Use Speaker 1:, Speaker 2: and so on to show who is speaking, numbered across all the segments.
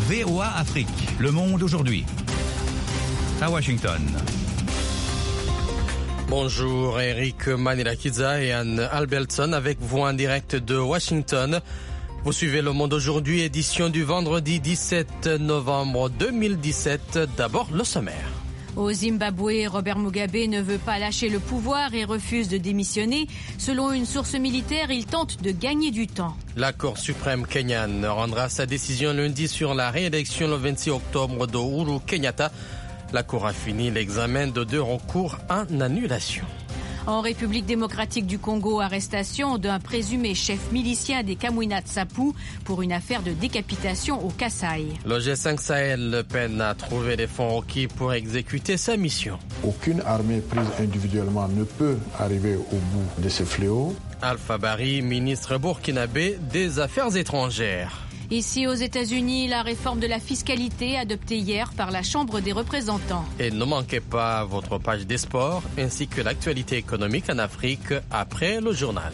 Speaker 1: VOA Afrique, le monde aujourd'hui. À Washington.
Speaker 2: Bonjour, Eric Manilakiza et Anne Albelson avec vous en direct de Washington. Vous suivez Le Monde aujourd'hui, édition du vendredi 17 novembre 2017. D'abord, le sommaire.
Speaker 3: Au Zimbabwe, Robert Mugabe ne veut pas lâcher le pouvoir et refuse de démissionner. Selon une source militaire, il tente de gagner du temps.
Speaker 2: La Cour suprême kenyane rendra sa décision lundi sur la réélection le 26 octobre de Uhuru Kenyatta. La Cour a fini l'examen de 2 recours en annulation.
Speaker 3: En République démocratique du Congo, arrestation d'un présumé chef milicien des Kamwina Nsapu pour une affaire de décapitation au Kasaï.
Speaker 2: Le G5 Sahel peine à trouver les fonds requis pour exécuter sa mission.
Speaker 4: Aucune armée prise individuellement ne peut arriver au bout de ce fléau.
Speaker 2: Alpha Bari, ministre burkinabé des Affaires étrangères.
Speaker 3: Ici aux États-Unis, la réforme de la fiscalité adoptée hier par la Chambre des représentants.
Speaker 2: Et ne manquez pas votre page des sports ainsi que l'actualité économique en Afrique après le journal.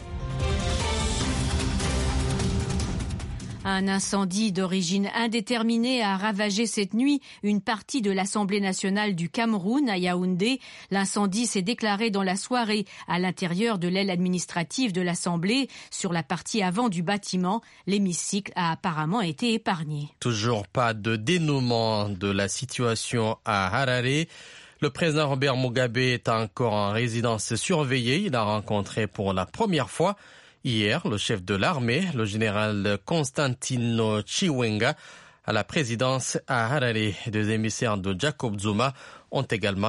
Speaker 3: Un incendie d'origine indéterminée a ravagé cette nuit une partie de l'Assemblée nationale du Cameroun à Yaoundé. L'incendie s'est déclaré dans la soirée à l'intérieur de l'aile administrative de l'Assemblée. Sur la partie avant du bâtiment, l'hémicycle a apparemment été épargné.
Speaker 2: Toujours pas de dénouement de la situation à Harare. Le président Robert Mugabe est encore en résidence surveillée. Il a rencontré pour la première fois hier, le chef de l'armée, le général Constantino Chiwenga, à la présidence à Harare. Des émissaires de Jacob Zuma ont également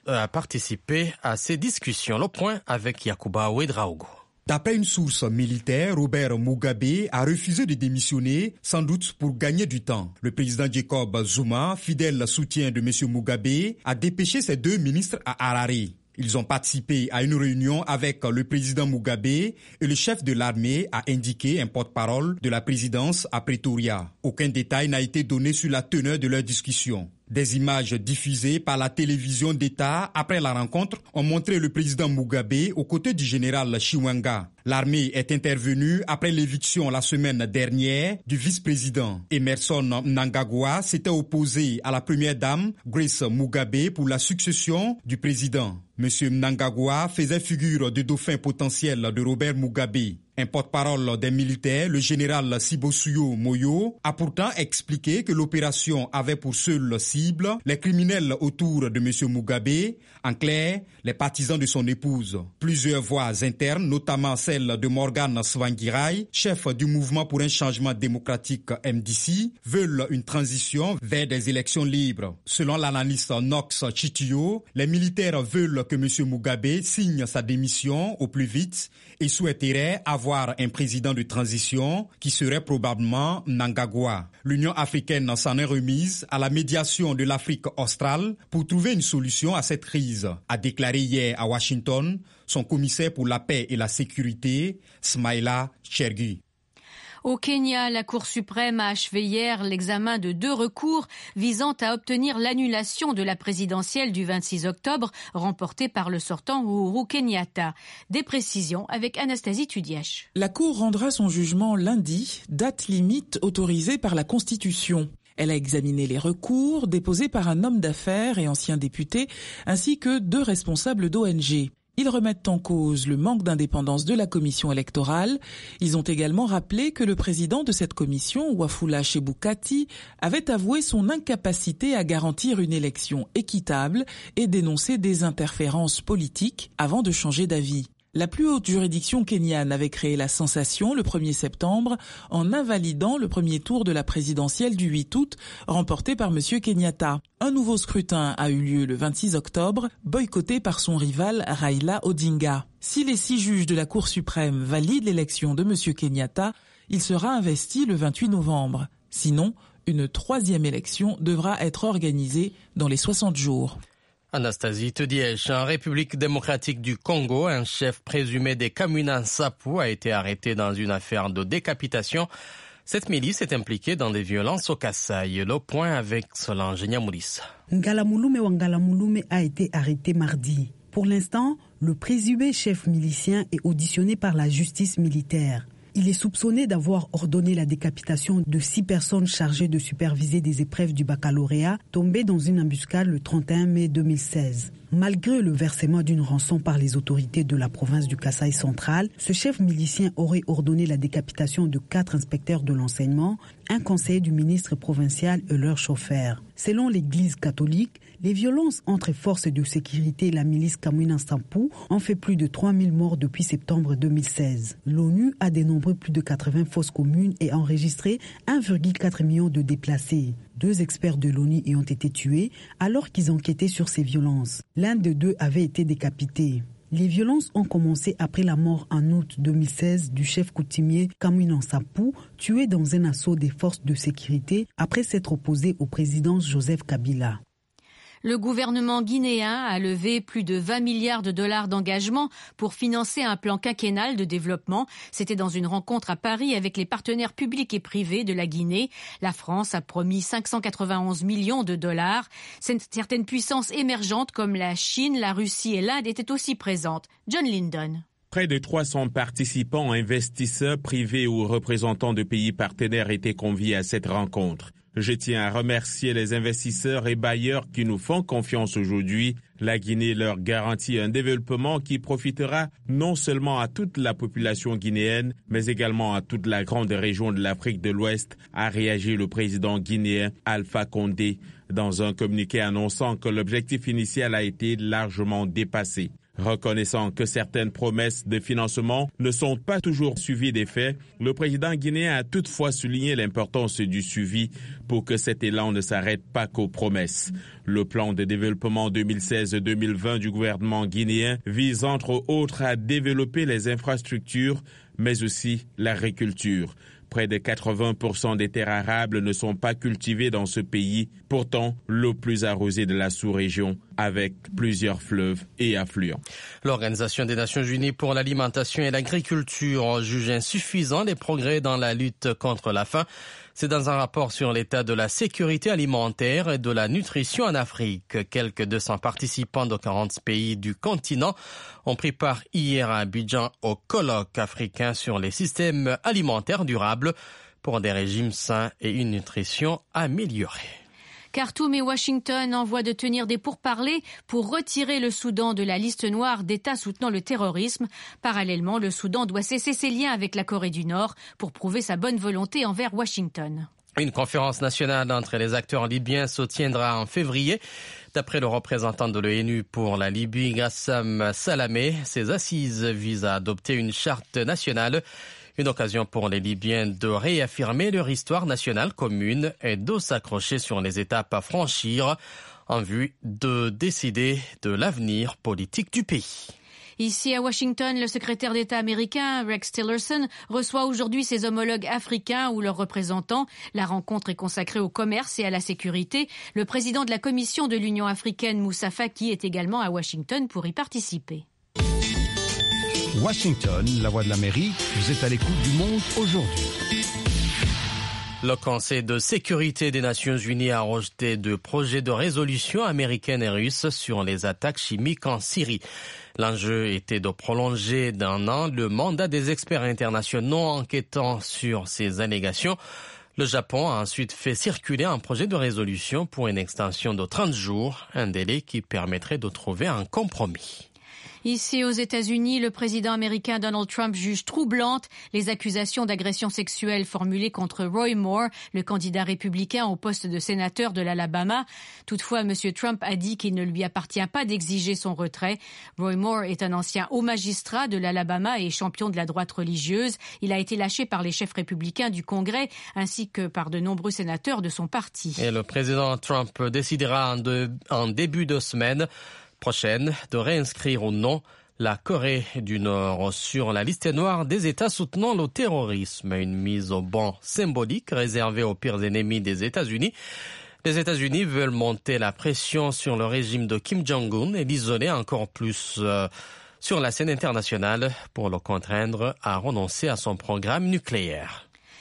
Speaker 2: participé à ces discussions. Le point avec Yakuba Ouedraogo.
Speaker 5: D'après une source militaire, Robert Mugabe a refusé de démissionner, sans doute pour gagner du temps. Le président Jacob Zuma, fidèle soutien de M. Mugabe, a dépêché ses 2 ministres à Harare. Ils ont participé à une réunion avec le président Mugabe et le chef de l'armée, a indiqué un porte-parole de la présidence à Pretoria. Aucun détail n'a été donné sur la teneur de leur discussion. Des images diffusées par la télévision d'État après la rencontre ont montré le président Mugabe aux côtés du général Chiwenga. L'armée est intervenue après l'éviction la semaine dernière du vice-président. Emerson Mnangagwa s'était opposé à la première dame, Grace Mugabe, pour la succession du président. Monsieur Mnangagwa faisait figure de dauphin potentiel de Robert Mugabe. Un porte-parole des militaires, le général Sibosuyo Moyo, a pourtant expliqué que l'opération avait pour seule cible les criminels autour de M. Mugabe, en clair, les partisans de son épouse. Plusieurs voix internes, notamment celle de Morgan Tsvangirai, chef du mouvement pour un changement démocratique MDC, veulent une transition vers des élections libres. Selon l'analyste Knox Chitio, les militaires veulent que M. Mugabe signe sa démission au plus vite et souhaiteraient avoir un président de transition qui serait probablement Mnangagwa. L'Union africaine s'en est remise à la médiation de l'Afrique australe pour trouver une solution à cette crise, a déclaré hier à Washington son commissaire pour la paix et la sécurité, Smaila Chergui.
Speaker 3: Au Kenya, la Cour suprême a achevé hier l'examen de 2 recours visant à obtenir l'annulation de la présidentielle du 26 octobre remportée par le sortant Uhuru Kenyatta. Des précisions avec Anastasie Tudiache.
Speaker 6: La Cour rendra son jugement lundi, date limite autorisée par la Constitution. Elle a examiné les recours déposés par un homme d'affaires et ancien député ainsi que 2 responsables d'ONG. Ils remettent en cause le manque d'indépendance de la commission électorale. Ils ont également rappelé que le président de cette commission, Wafula Chebukati, avait avoué son incapacité à garantir une élection équitable et dénoncé des interférences politiques avant de changer d'avis. La plus haute juridiction kenyane avait créé la sensation le 1er septembre en invalidant le premier tour de la présidentielle du 8 août remporté par M. Kenyatta. Un nouveau scrutin a eu lieu le 26 octobre, boycotté par son rival Raila Odinga. Si les 6 juges de la Cour suprême valident l'élection de M. Kenyatta, il sera investi le 28 novembre. Sinon, une 3e élection devra être organisée dans les 60 jours.
Speaker 2: Anastasie Tudiache, en République démocratique du Congo, un chef présumé des Kamwina Nsapu a été arrêté dans une affaire de décapitation. Cette milice est impliquée dans des violences au Kasaï. Le point avec Solange Nyamouris.
Speaker 7: Ngalamulume Wangalamulume a été arrêté mardi. Pour l'instant, le présumé chef milicien est auditionné par la justice militaire. Il est soupçonné d'avoir ordonné la décapitation de 6 personnes chargées de superviser des épreuves du baccalauréat tombées dans une embuscade le 31 mai 2016. Malgré le versement d'une rançon par les autorités de la province du Kasaï central, ce chef milicien aurait ordonné la décapitation de 4 inspecteurs de l'enseignement, un conseiller du ministre provincial et leur chauffeur. Selon l'Église catholique, les violences entre forces de sécurité et la milice Kamwina Nsapu ont fait plus de 3000 morts depuis septembre 2016. L'ONU a dénombré plus de 80 fosses communes et enregistré 1,4 million de déplacés. 2 experts de l'ONU y ont été tués alors qu'ils enquêtaient sur ces violences. L'un des 2 avait été décapité. Les violences ont commencé après la mort en août 2016 du chef coutumier Kamwina Nsapu, tué dans un assaut des forces de sécurité après s'être opposé au président Joseph Kabila.
Speaker 3: Le gouvernement guinéen a levé plus de 20 milliards de dollars d'engagement pour financer un plan quinquennal de développement. C'était dans une rencontre à Paris avec les partenaires publics et privés de la Guinée. La France a promis 591 millions de dollars. Certaines puissances émergentes comme la Chine, la Russie et l'Inde étaient aussi présentes. John Lyndon.
Speaker 8: Près de 300 participants, investisseurs privés ou représentants de pays partenaires étaient conviés à cette rencontre. Je tiens à remercier les investisseurs et bailleurs qui nous font confiance aujourd'hui. La Guinée leur garantit un développement qui profitera non seulement à toute la population guinéenne, mais également à toute la grande région de l'Afrique de l'Ouest, a réagi le président guinéen Alpha Condé dans un communiqué annonçant que l'objectif initial a été largement dépassé. Reconnaissant que certaines promesses de financement ne sont pas toujours suivies des faits, le président guinéen a toutefois souligné l'importance du suivi pour que cet élan ne s'arrête pas qu'aux promesses. Le plan de développement 2016-2020 du gouvernement guinéen vise entre autres à développer les infrastructures, mais aussi l'agriculture. Près de 80% des terres arables ne sont pas cultivées dans ce pays, pourtant l'eau plus arrosée de la sous-région, avec plusieurs fleuves et affluents.
Speaker 2: L'Organisation des Nations Unies pour l'alimentation et l'agriculture juge insuffisants les progrès dans la lutte contre la faim. C'est dans un rapport sur l'état de la sécurité alimentaire et de la nutrition en Afrique. Quelques 200 participants de 40 pays du continent ont pris part hier à Abidjan au colloque africain sur les systèmes alimentaires durables pour des régimes sains et une nutrition améliorée.
Speaker 3: Khartoum et Washington envoient de tenir des pourparlers pour retirer le Soudan de la liste noire d'États soutenant le terrorisme. Parallèlement, le Soudan doit cesser ses liens avec la Corée du Nord pour prouver sa bonne volonté envers Washington.
Speaker 2: Une conférence nationale entre les acteurs libyens se tiendra en février. D'après le représentant de l'ONU pour la Libye, Gassam Salamé, ces assises visent à adopter une charte nationale. Une occasion pour les Libyens de réaffirmer leur histoire nationale commune et de s'accrocher sur les étapes à franchir en vue de décider de l'avenir politique du pays.
Speaker 3: Ici à Washington, le secrétaire d'État américain Rex Tillerson reçoit aujourd'hui ses homologues africains ou leurs représentants. La rencontre est consacrée au commerce et à la sécurité. Le président de la Commission de l'Union africaine, Moussa Faki, est également à Washington pour y participer.
Speaker 1: Washington, la voix de l'Amérique, vous êtes à l'écoute du monde aujourd'hui.
Speaker 2: Le Conseil de sécurité des Nations Unies a rejeté 2 projets de résolution américaine et russe sur les attaques chimiques en Syrie. L'enjeu était de prolonger d'1 an le mandat des experts internationaux enquêtant sur ces allégations. Le Japon a ensuite fait circuler un projet de résolution pour une extension de 30 jours, un délai qui permettrait de trouver un compromis.
Speaker 3: Ici aux États-Unis, le président américain Donald Trump juge troublantes les accusations d'agression sexuelle formulées contre Roy Moore, le candidat républicain au poste de sénateur de l'Alabama. Toutefois, M. Trump a dit qu'il ne lui appartient pas d'exiger son retrait. Roy Moore est un ancien haut magistrat de l'Alabama et champion de la droite religieuse. Il a été lâché par les chefs républicains du Congrès ainsi que par de nombreux sénateurs de son parti.
Speaker 2: Et le président Trump décidera en début de semaine prochaine de réinscrire ou non la Corée du Nord sur la liste noire des États soutenant le terrorisme, une mise au ban symbolique réservée aux pires ennemis des États-Unis. Les États-Unis veulent monter la pression sur le régime de Kim Jong-un et l'isoler encore plus sur la scène internationale pour le contraindre à renoncer à son programme nucléaire.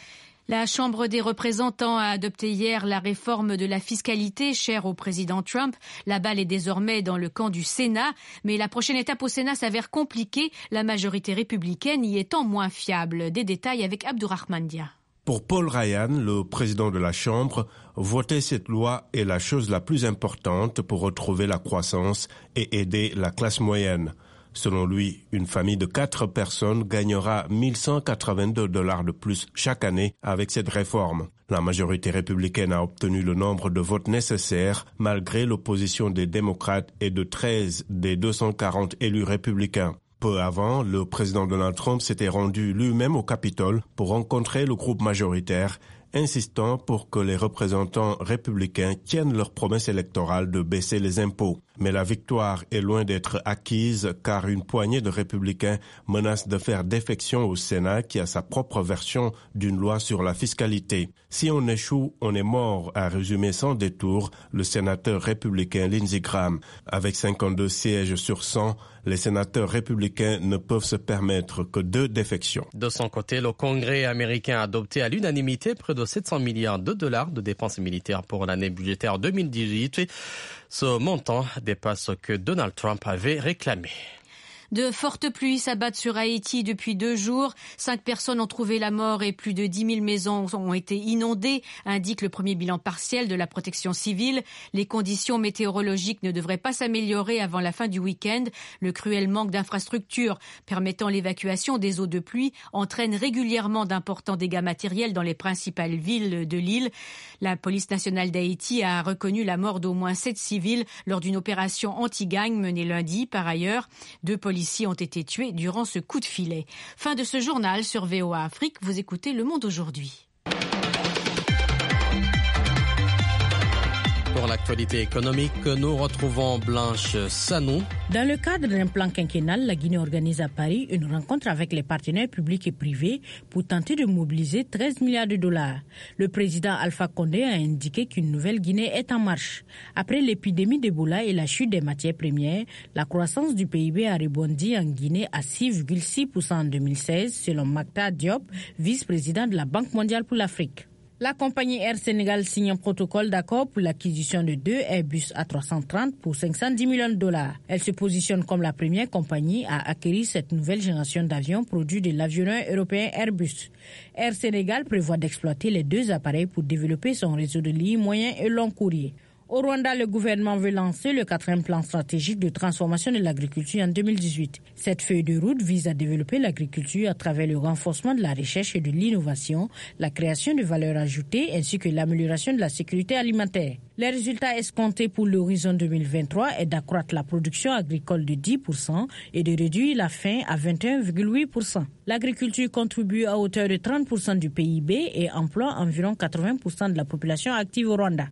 Speaker 3: La Chambre des représentants a adopté hier la réforme de la fiscalité chère au président Trump. La balle est désormais dans le camp du Sénat, mais la prochaine étape au Sénat s'avère compliquée, la majorité républicaine y étant moins fiable. Des détails avec Abdourahmane Dia.
Speaker 9: Pour Paul Ryan, le président de la Chambre, voter cette loi est la chose la plus importante pour retrouver la croissance et aider la classe moyenne. Selon lui, une famille de 4 personnes gagnera $1 182 de plus chaque année avec cette réforme. La majorité républicaine a obtenu le nombre de votes nécessaires malgré l'opposition des démocrates et de 13 des 240 élus républicains. Peu avant, le président Donald Trump s'était rendu lui-même au Capitole pour rencontrer le groupe majoritaire, insistant pour que les représentants républicains tiennent leur promesse électorale de baisser les impôts. Mais la victoire est loin d'être acquise car une poignée de républicains menace de faire défection au Sénat qui a sa propre version d'une loi sur la fiscalité. Si on échoue, on est mort, a résumé sans détour le sénateur républicain Lindsey Graham. Avec 52 sièges sur 100, les sénateurs républicains ne peuvent se permettre que 2 défections.
Speaker 2: De son côté, le Congrès américain a adopté à l'unanimité près de $700 milliards de dépenses militaires pour l'année budgétaire 2018. Ce montant dépasse ce que Donald Trump avait réclamé.
Speaker 3: De fortes pluies s'abattent sur Haïti depuis 2 jours. 5 personnes ont trouvé la mort et plus de 10 000 maisons ont été inondées, indique le premier bilan partiel de la protection civile. Les conditions météorologiques ne devraient pas s'améliorer avant la fin du week-end. Le cruel manque d'infrastructures permettant l'évacuation des eaux de pluie entraîne régulièrement d'importants dégâts matériels dans les principales villes de l'île. La police nationale d'Haïti a reconnu la mort d'au moins 7 civils lors d'une opération anti-gang menée lundi. Par ailleurs, 2 policiers ont été tués durant ce coup de filet. Fin de ce journal sur VOA Afrique. Vous écoutez Le Monde aujourd'hui.
Speaker 2: Pour l'actualité économique, nous retrouvons Blanche Sanou.
Speaker 10: Dans le cadre d'un plan quinquennal, la Guinée organise à Paris une rencontre avec les partenaires publics et privés pour tenter de mobiliser 13 milliards de dollars. Le président Alpha Condé a indiqué qu'une nouvelle Guinée est en marche. Après l'épidémie d'Ebola et la chute des matières premières, la croissance du PIB a rebondi en Guinée à 6,6% en 2016, selon Mactar Diop, vice-président de la Banque mondiale pour l'Afrique. La compagnie Air Sénégal signe un protocole d'accord pour l'acquisition de 2 Airbus A330 pour $510 millions. Elle se positionne comme la première compagnie à acquérir cette nouvelle génération d'avions produits de l'avionneur européen Airbus. Air Sénégal prévoit d'exploiter les 2 appareils pour développer son réseau de lignes moyen et long courrier. Au Rwanda, le gouvernement veut lancer le 4e plan stratégique de transformation de l'agriculture en 2018. Cette feuille de route vise à développer l'agriculture à travers le renforcement de la recherche et de l'innovation, la création de valeur ajoutée ainsi que l'amélioration de la sécurité alimentaire. Les résultats escomptés pour l'horizon 2023 est d'accroître la production agricole de 10% et de réduire la faim à 21,8%. L'agriculture contribue à hauteur de 30% du PIB et emploie environ 80% de la population active au Rwanda.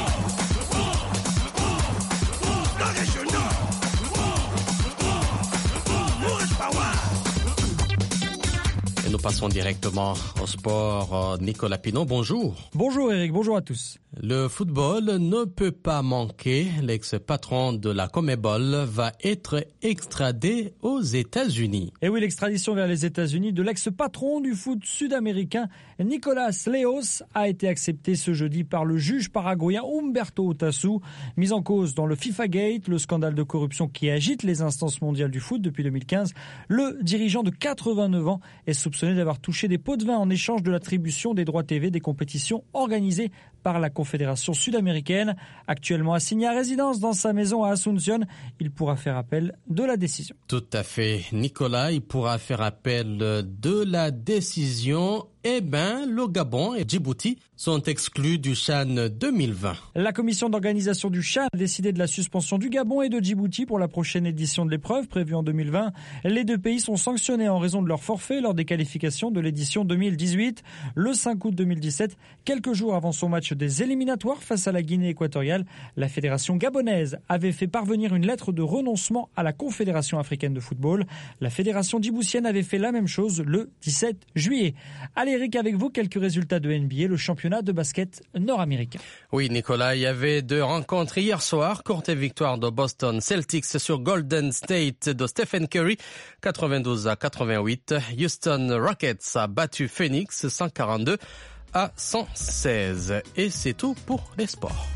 Speaker 2: Et nous passons directement au sport. Nicolas Pinon, bonjour.
Speaker 11: Bonjour Eric, bonjour à tous.
Speaker 2: Le football ne peut pas manquer. L'ex-patron de la CONMEBOL va être extradé aux États-Unis.
Speaker 11: Et oui, l'extradition vers les États-Unis de l'ex-patron du foot sud-américain Nicolas Leos a été acceptée ce jeudi par le juge paraguayen Humberto Otasu, mis en cause dans le FIFA Gate, le scandale de corruption qui agite les instances mondiales du foot depuis 2015. Le dirigeant de 89 ans est soupçonné d'avoir touché des pots de vin en échange de l'attribution des droits TV des compétitions organisées par la Confédération sud-américaine. Actuellement assigné à résidence dans sa maison à Asunción, il pourra faire appel de la décision.
Speaker 2: Tout à fait. Nicolas, il pourra faire appel de la décision. Le Gabon et Djibouti sont exclus du CHAN 2020.
Speaker 11: La commission d'organisation du CHAN a décidé de la suspension du Gabon et de Djibouti pour la prochaine édition de l'épreuve prévue en 2020. Les 2 pays sont sanctionnés en raison de leur forfait lors des qualifications de l'édition 2018. Le 5 août 2017, quelques jours avant son match des éliminatoires face à la Guinée équatoriale, la fédération gabonaise avait fait parvenir une lettre de renoncement à la Confédération africaine de football. La fédération djiboutienne avait fait la même chose le 17 juillet. Allez Eric, avec vous, quelques résultats de NBA, le championnat de basket nord-américain.
Speaker 2: Oui, Nicolas, il y avait 2 rencontres hier soir. Courte victoire de Boston Celtics sur Golden State de Stephen Curry, 92-88. Houston Rockets a battu Phoenix, 142 à 116. Et c'est tout pour les sports.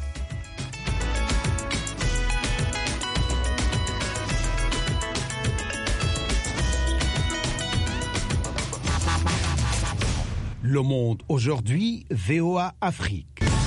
Speaker 12: Le Monde aujourd'hui, VOA Afrique.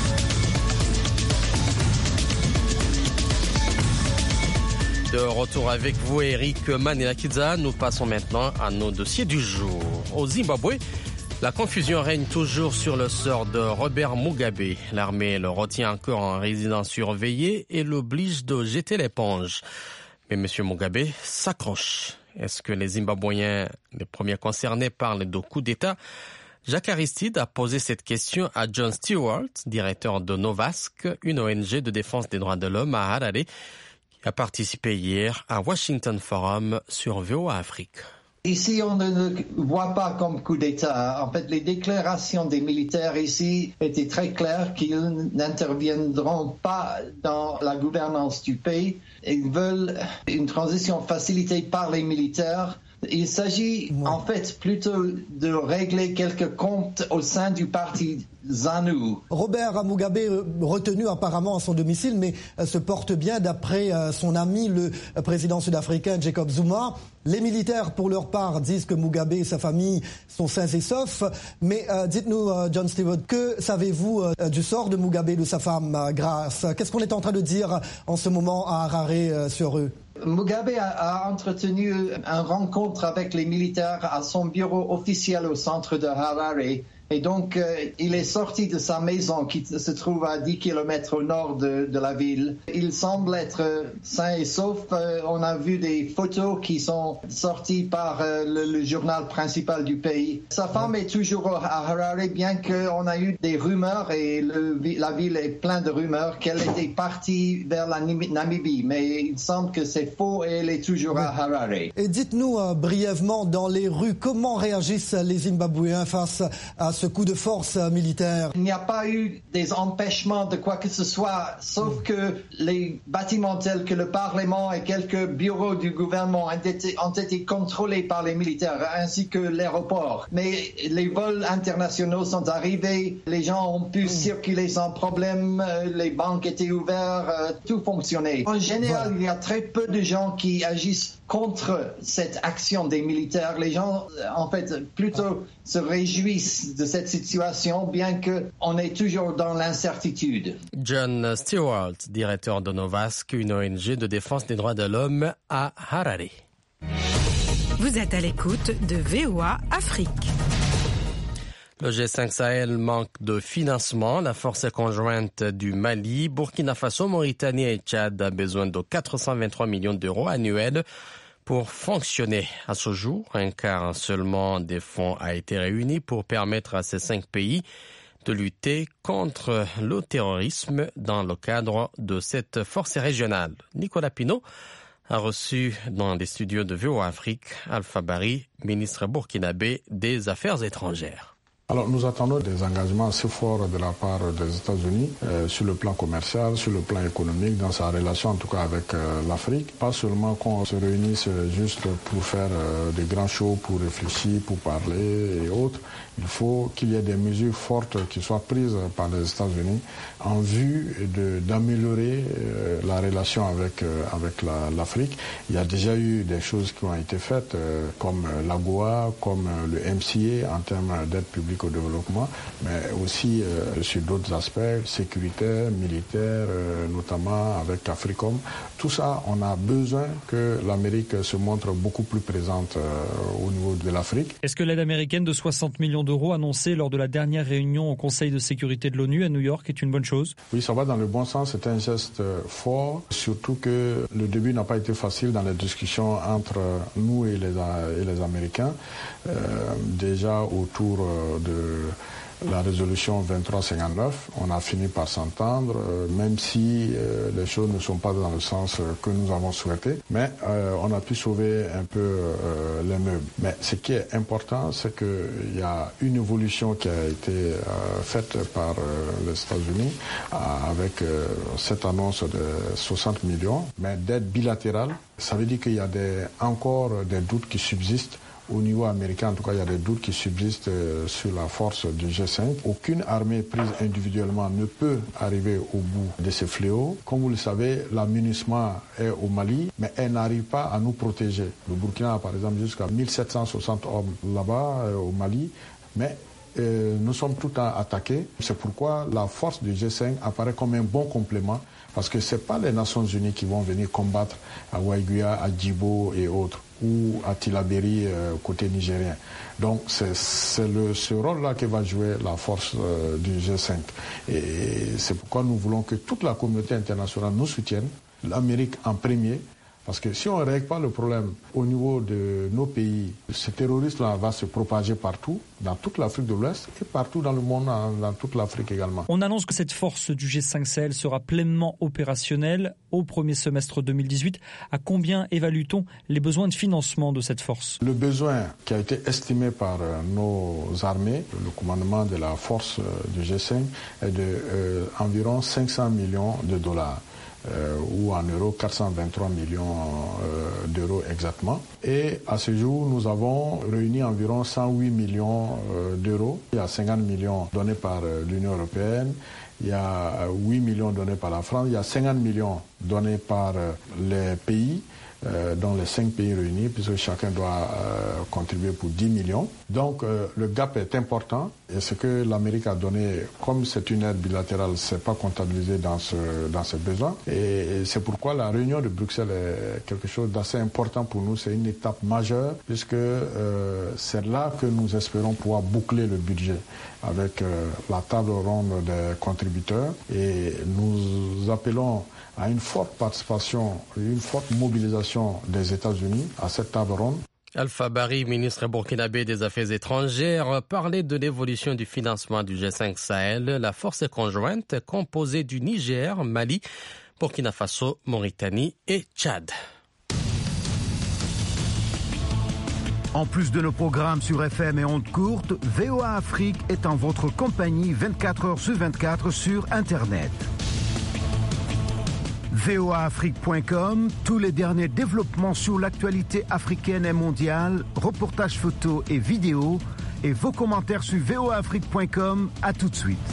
Speaker 2: De retour avec vous, Eric Manelakiza. Nous passons maintenant à nos dossiers du jour. Au Zimbabwe, la confusion règne toujours sur le sort de Robert Mugabe. L'armée le retient encore en résidence surveillée et l'oblige de jeter l'éponge. Mais M. Mugabe s'accroche. Est-ce que les Zimbabwéens, les premiers concernés, parlent de coup d'État? Jacques Aristide a posé cette question à John Stewart, directeur de Novask, une ONG de défense des droits de l'homme à Harare, qui a participé hier à Washington Forum sur VOA Afrique.
Speaker 13: Ici, on ne le voit pas comme coup d'État. En fait, les déclarations des militaires ici étaient très claires qu'ils n'interviendront pas dans la gouvernance du pays. Ils veulent une transition facilitée par les militaires. Il s'agit en fait plutôt de régler quelques comptes au sein du parti ZANU.
Speaker 14: Robert Mugabe, retenu apparemment à son domicile, mais se porte bien d'après son ami, le président sud-africain Jacob Zuma. Les militaires, pour leur part, disent que Mugabe et sa famille sont sains et saufs. Mais dites-nous, John Stewart, que savez-vous du sort de Mugabe et de sa femme, Grace? Qu'est-ce qu'on est en train de dire en ce moment à Harare sur eux?
Speaker 13: Mugabe a entretenu une rencontre avec les militaires à son bureau officiel au centre de Harare. Et donc, il est sorti de sa maison qui se trouve à 10 km au nord de la ville. Il semble être sain et sauf. On a vu des photos qui sont sorties par le journal principal du pays. Sa femme est toujours à Harare, bien qu'on a eu des rumeurs, et la ville est pleine de rumeurs, qu'elle était partie vers la Namibie. Mais il semble que c'est faux et elle est toujours à Harare.
Speaker 14: Et dites-nous brièvement, dans les rues, comment réagissent les Zimbabwéens face à ce coup de force militaire?
Speaker 13: Il n'y a pas eu des empêchements de quoi que ce soit, sauf que les bâtiments tels que le Parlement et quelques bureaux du gouvernement ont été contrôlés par les militaires, ainsi que l'aéroport. Mais les vols internationaux sont arrivés, les gens ont pu circuler sans problème, les banques étaient ouvertes, tout fonctionnait. En général, il y a très peu de gens qui agissent contre cette action des militaires. Les gens, en fait, plutôt se réjouissent de cette situation, bien qu'on est toujours dans l'incertitude.
Speaker 2: John Stewart, directeur de Novask, une ONG de défense des droits de l'homme à Harare.
Speaker 15: Vous êtes à l'écoute de VOA Afrique.
Speaker 2: Le G5 Sahel manque de financement. La force conjointe du Mali, Burkina Faso, Mauritanie et Tchad a besoin de 423 millions d'euros annuels pour fonctionner. À ce jour, un quart seulement des fonds a été réuni pour permettre à ces 5 pays de lutter contre le terrorisme dans le cadre de cette force régionale. Nicolas Pinault a reçu dans les studios de VOA Afrique Alpha Bari, ministre burkinabé des Affaires étrangères.
Speaker 4: Alors nous attendons des engagements assez forts de la part des États-Unis sur le plan commercial, sur le plan économique, dans sa relation en tout cas avec l'Afrique. Pas seulement qu'on se réunisse juste pour faire des grands shows, pour réfléchir, pour parler et autres. Il faut qu'il y ait des mesures fortes qui soient prises par les États-Unis en vue d'améliorer la relation avec l'Afrique. Il y a déjà eu des choses qui ont été faites comme l'AGOA, comme le MCA en termes d'aide publique au développement, mais aussi sur d'autres aspects sécuritaires, militaires, notamment avec Africom. Tout ça, on a besoin que l'Amérique se montre beaucoup plus présente au niveau de l'Afrique.
Speaker 11: Est-ce que l'aide américaine de 60 millions d'euros annoncée lors de la dernière réunion au Conseil de sécurité de l'ONU à New York est une bonne chose?
Speaker 4: Oui, ça va dans le bon sens. C'est un geste fort, surtout que le début n'a pas été facile dans les discussions entre nous et les Américains. Déjà autour de la résolution 2359, on a fini par s'entendre, même si les choses ne sont pas dans le sens que nous avons souhaité, mais on a pu sauver un peu les meubles. Mais ce qui est important, c'est qu'il y a une évolution qui a été faite par les États-Unis avec cette annonce de 60 millions, mais d'aide bilatérale. Ça veut dire qu'il y a encore des doutes qui subsistent au niveau américain, en tout cas, il y a des doutes qui subsistent sur la force du G5. Aucune armée prise individuellement ne peut arriver au bout de ce fléau. Comme vous le savez, la MINUSMA est au Mali, mais elle n'arrive pas à nous protéger. Le Burkina a par exemple jusqu'à 1760 hommes là-bas au Mali, mais nous sommes tout le temps attaqués. C'est pourquoi la force du G5 apparaît comme un bon complément, parce que ce n'est pas les Nations Unies qui vont venir combattre à Waiguya, à Djibo et autres, ou à Tilaberi côté nigérien. Donc c'est ce rôle-là que va jouer la force du G5. Et c'est pourquoi nous voulons que toute la communauté internationale nous soutienne, l'Amérique en premier. Parce que si on ne règle pas le problème au niveau de nos pays, ce terrorisme-là va se propager partout, dans toute l'Afrique de l'Ouest et partout dans le monde, dans toute l'Afrique également.
Speaker 11: On annonce que cette force du G5 Sahel sera pleinement opérationnelle au premier semestre 2018. À combien évalue-t-on les besoins de financement de cette force ?
Speaker 4: Le besoin qui a été estimé par nos armées, le commandement de la force du G5, est de environ 500 millions de dollars. Ou en euros 423 millions d'euros exactement. Et à ce jour, nous avons réuni environ 108 millions d'euros. Il y a 50 millions donnés par l'Union européenne, il y a 8 millions donnés par la France, il y a 50 millions donnés par les pays, dans les 5 pays réunis, puisque chacun doit contribuer pour 10 millions. Donc le gap est important et ce que l'Amérique a donné, comme c'est une aide bilatérale, ce n'est pas comptabilisé dans ce besoin. Et c'est pourquoi la réunion de Bruxelles est quelque chose d'assez important pour nous. C'est une étape majeure puisque c'est là que nous espérons pouvoir boucler le budget avec la table ronde des contributeurs. Et nous appelons à une forte participation, une forte mobilisation des États-Unis à cette table ronde.
Speaker 2: Alpha Bari, ministre burkinabé des Affaires étrangères, parlait de l'évolution du financement du G5 Sahel, la force conjointe composée du Niger, Mali, Burkina Faso, Mauritanie et Tchad.
Speaker 12: En plus de nos programmes sur FM et ondes courtes, VOA Afrique est en votre compagnie 24 heures sur 24 sur Internet. voaafrique.com, tous les derniers développements sur l'actualité africaine et mondiale, reportages photos et vidéos, et vos commentaires sur voaafrique.com. À tout de suite.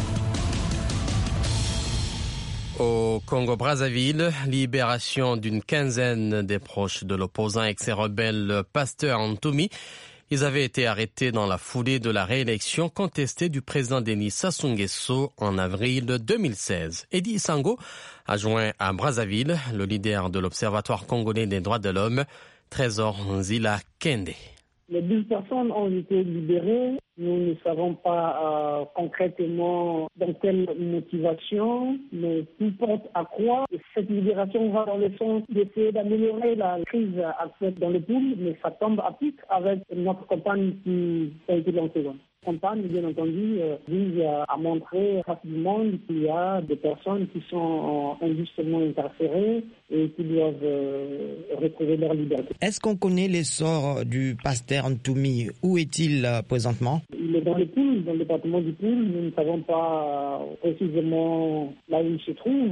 Speaker 2: Au Congo-Brazzaville, libération d'une quinzaine des proches de l'opposant ex-rebelle Pasteur Ntoumi. Ils avaient été arrêtés dans la foulée de la réélection contestée du président Denis Sassou Nguesso en avril 2016. Eddie Sango a joint à Brazzaville le leader de l'Observatoire congolais des droits de l'homme, Trésor Nzila Kende.
Speaker 16: Les 12 personnes ont été libérées. Nous ne savons pas concrètement dans quelle motivation, mais tout porte à croire que cette libération va dans le sens d'essayer d'améliorer la crise actuelle dans le pays, mais ça tombe à pic avec notre campagne qui a été lancée. La campagne, bien entendu, vise à montrer rapidement qu'il y a des personnes qui sont injustement incarcérées et qui doivent retrouver leur liberté.
Speaker 17: Est-ce qu'on connaît l'essor du Pasteur Ntoumi? Où est-il présentement?
Speaker 16: Il est dans le Poul, dans le département du Poul. Nous ne savons pas précisément là où il se trouve,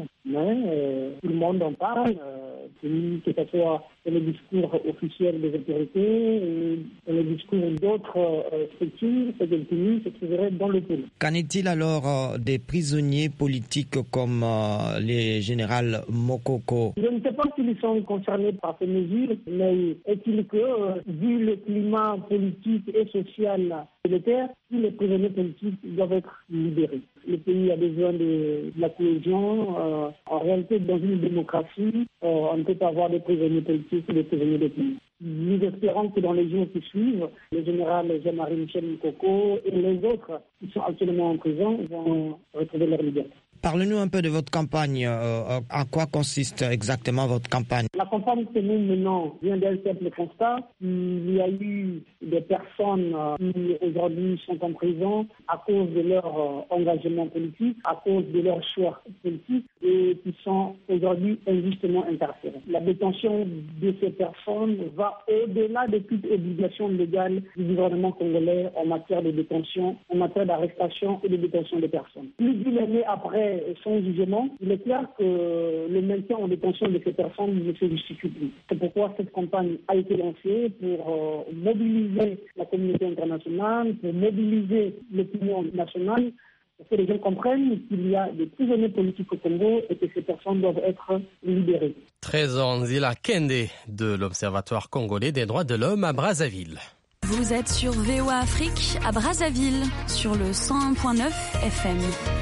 Speaker 16: mais tout le monde en parle. Que ce soit dans le discours officiel des autorités, dans le discours d'autres structures, c'est qu'Ntoumi se trouverait dans le Poul.
Speaker 17: Qu'en est-il alors des prisonniers politiques comme les généraux Mokoko?
Speaker 16: Je ne sais pas s'ils sont concernés par ces mesures, mais est-il que, vu le climat politique et social militaire, tous les prisonniers politiques doivent être libérés. Le pays a besoin de la cohésion. En réalité, dans une démocratie, on ne peut pas avoir des prisonniers politiques et des prisonniers de pays. Nous espérons que dans les jours qui suivent, le général Jean-Marie Michel Mokoko et les autres qui sont actuellement en prison vont retrouver leur liberté.
Speaker 17: Parlez-nous un peu de votre campagne. En quoi consiste exactement votre campagne?
Speaker 16: La campagne que nous menons vient d'un simple constat. Il y a eu des personnes qui aujourd'hui sont en prison à cause de leur engagement politique, à cause de leur choix politique et qui sont aujourd'hui injustement incarcérées. La détention de ces personnes va au-delà de toute obligation légale du gouvernement congolais en matière de détention, en matière d'arrestation et de détention des personnes. Plus d'une année après après son jugement, il est clair que le maintien en détention de ces personnes ne se justifie plus. C'est pourquoi cette campagne a été lancée pour mobiliser la communauté internationale, pour mobiliser l'opinion nationale, pour que les gens comprennent qu'il y a des prisonniers politiques au Congo et que ces personnes doivent être libérées.
Speaker 2: Trésor Nzila Kende de l'Observatoire congolais des droits de l'homme à Brazzaville.
Speaker 18: Vous êtes sur VOA Afrique à Brazzaville, sur le 101.9 FM.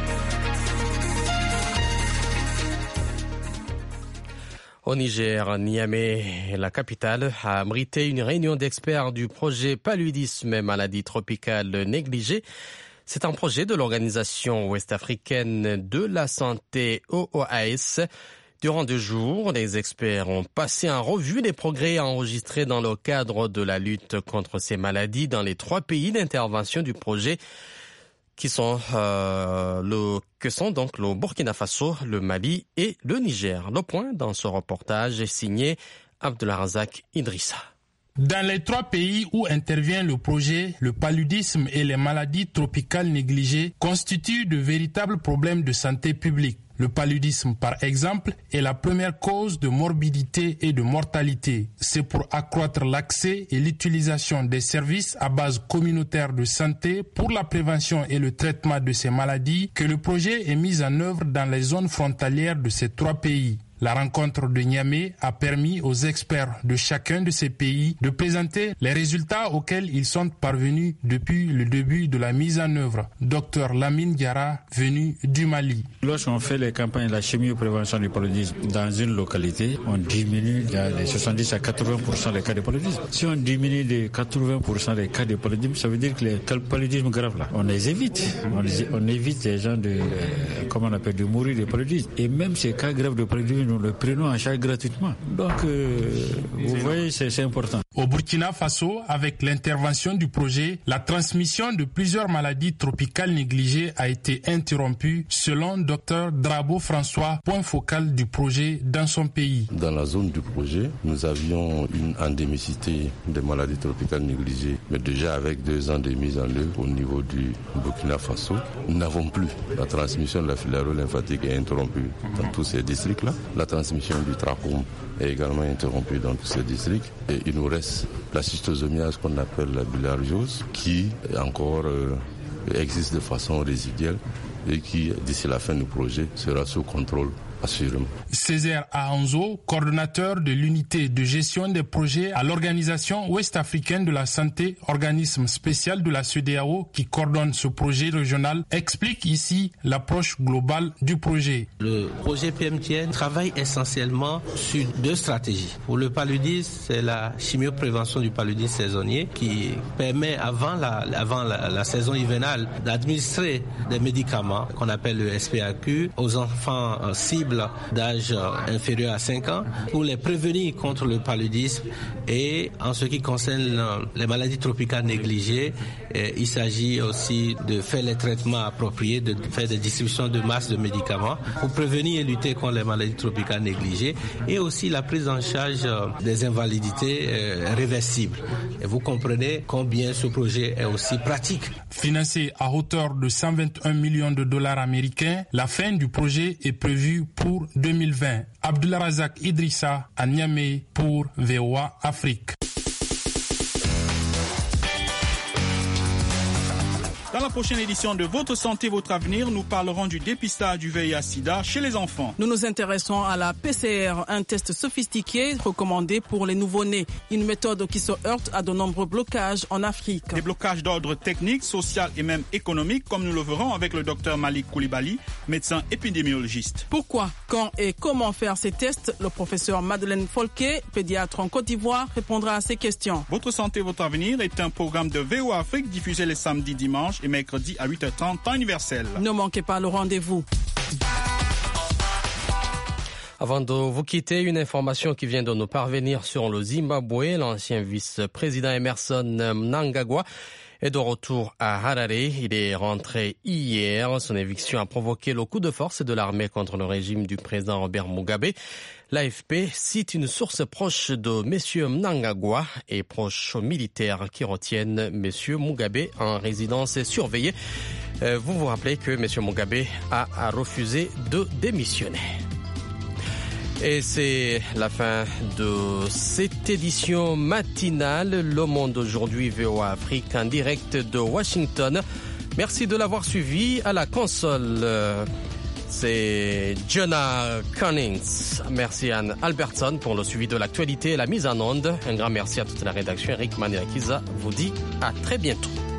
Speaker 2: Au Niger, Niamey, la capitale, a abrité une réunion d'experts du projet Paludisme et maladies tropicales négligées. C'est un projet de l'Organisation ouest-africaine de la santé OOAS. Durant 2 jours, les experts ont passé en revue les progrès enregistrés dans le cadre de la lutte contre ces maladies dans les 3 pays d'intervention du projet que sont donc le Burkina Faso, le Mali et le Niger. Le point dans ce reportage est signé Abdelrazak Idrissa.
Speaker 19: Dans les 3 pays où intervient le projet, le paludisme et les maladies tropicales négligées constituent de véritables problèmes de santé publique. Le paludisme, par exemple, est la première cause de morbidité et de mortalité. C'est pour accroître l'accès et l'utilisation des services à base communautaire de santé pour la prévention et le traitement de ces maladies que le projet est mis en œuvre dans les zones frontalières de ces 3 pays. La rencontre de Niamey a permis aux experts de chacun de ces pays de présenter les résultats auxquels ils sont parvenus depuis le début de la mise en œuvre. Dr Lamine Diarra, venu du Mali.
Speaker 20: Lorsqu'on fait les campagnes de la chimio-prévention du paludisme dans une localité, on diminue de 70 à 80% les cas de paludisme. Si on diminue de 80% les cas de paludisme, ça veut dire que les cas de paludisme graves là, on les évite. On évite les gens de mourir de paludisme. Et même ces cas graves de paludisme, nous le prenons en charge gratuitement. Donc, vous voyez, c'est important.
Speaker 19: Au Burkina Faso, avec l'intervention du projet, la transmission de plusieurs maladies tropicales négligées a été interrompue, selon Dr Drabo François, point focal du projet dans son pays.
Speaker 21: Dans la zone du projet, nous avions une endémicité des maladies tropicales négligées, mais déjà avec 2 ans de mise en œuvre au niveau du Burkina Faso, nous n'avon plus. La transmission de la filariose lymphatique est interrompue dans tous ces districts-là. La transmission du trachome est également interrompue dans tous ces districts. Et il nous reste la schistosomiase qu'on appelle la bilharziose, qui encore existe de façon résiduelle et qui, d'ici la fin du projet, sera sous contrôle. Assurément.
Speaker 19: Césaire Ahanzo, coordonnateur de l'unité de gestion des projets à l'Organisation ouest-africaine de la santé, organisme spécial de la CEDEAO qui coordonne ce projet régional, explique ici l'approche globale du projet.
Speaker 22: Le projet PMTN travaille essentiellement sur 2 stratégies. Pour le paludisme, c'est la chimioprévention du paludisme saisonnier qui permet avant la saison hivernale d'administrer des médicaments qu'on appelle le SPAQ aux enfants cibles d'âge inférieur à 5 ans pour les prévenir contre le paludisme. Et en ce qui concerne les maladies tropicales négligées, il s'agit aussi de faire les traitements appropriés, de faire des distributions de masse de médicaments pour prévenir et lutter contre les maladies tropicales négligées, et aussi la prise en charge des invalidités réversibles. Et vous comprenez combien ce projet est aussi pratique.
Speaker 19: Financé à hauteur de 121 millions de dollars américains, la fin du projet est prévue pour 2020. Abdelrazak Idrissa à Niamey pour VOA Afrique.
Speaker 23: Dans la prochaine édition de Votre Santé, Votre Avenir, nous parlerons du dépistage du VIH/SIDA chez les enfants.
Speaker 24: Nous nous intéressons à la PCR, un test sophistiqué recommandé pour les nouveau-nés. Une méthode qui se heurte à de nombreux blocages en Afrique.
Speaker 23: Des blocages d'ordre technique, social et même économique, comme nous le verrons avec le docteur Malik Koulibaly, médecin épidémiologiste.
Speaker 24: Pourquoi, quand et comment faire ces tests? Le professeur Madeleine Folquet, pédiatre en Côte d'Ivoire, répondra à ces questions.
Speaker 23: Votre Santé, Votre Avenir est un programme de VOA Afrique diffusé les samedis, dimanches et mercredi à 8h30, temps universel.
Speaker 24: Ne manquez pas le rendez-vous.
Speaker 2: Avant de vous quitter, une information qui vient de nous parvenir sur le Zimbabwe. L'ancien vice-président Emerson Mnangagwa est de retour à Harare. Il est rentré hier. Son éviction a provoqué le coup de force de l'armée contre le régime du président Robert Mugabe. L'AFP cite une source proche de M. Mnangagwa et proche aux militaires qui retiennent M. Mugabe en résidence surveillée. Vous vous rappelez que M. Mugabe a refusé de démissionner. Et c'est la fin de cette édition matinale. Le Monde aujourd'hui, VOA Afrique, en direct de Washington. Merci de l'avoir suivi. À la console, c'est Jonah Cunnings. Merci Anne Albertson pour le suivi de l'actualité et la mise en onde. Un grand merci à toute la rédaction. Eric Maniakiza vous dit à très bientôt.